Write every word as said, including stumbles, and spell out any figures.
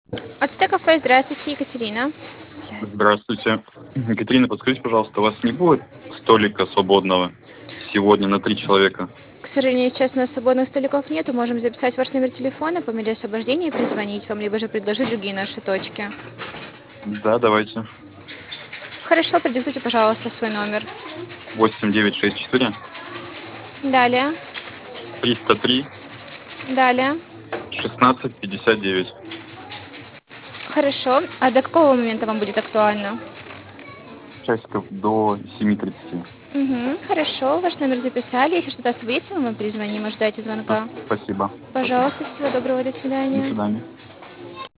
Ацтек кафе, здравствуйте, Екатерина. Здравствуйте. Екатерина, подскажите, пожалуйста, у вас не будет столика свободного сегодня на три человека? К сожалению, сейчас у нас свободных столиков нету. Можем записать ваш номер телефона по мере освобождения и перезвонить вам, либо же предложить другие наши точки. Да, давайте. Хорошо, продиктуйте, пожалуйста, свой номер. Восемь девять шесть четыре Далее, триста три далее. шестнадцать пятьдесят девять. Хорошо. А до какого момента вам будет актуально? Часиков до семи тридцати. Угу, хорошо, ваш номер записали. Если что-то освободится, мы вам перезвоним, ожидайте звонка. Спасибо. Спасибо. Пожалуйста, всего доброго, до До свидания. свидания.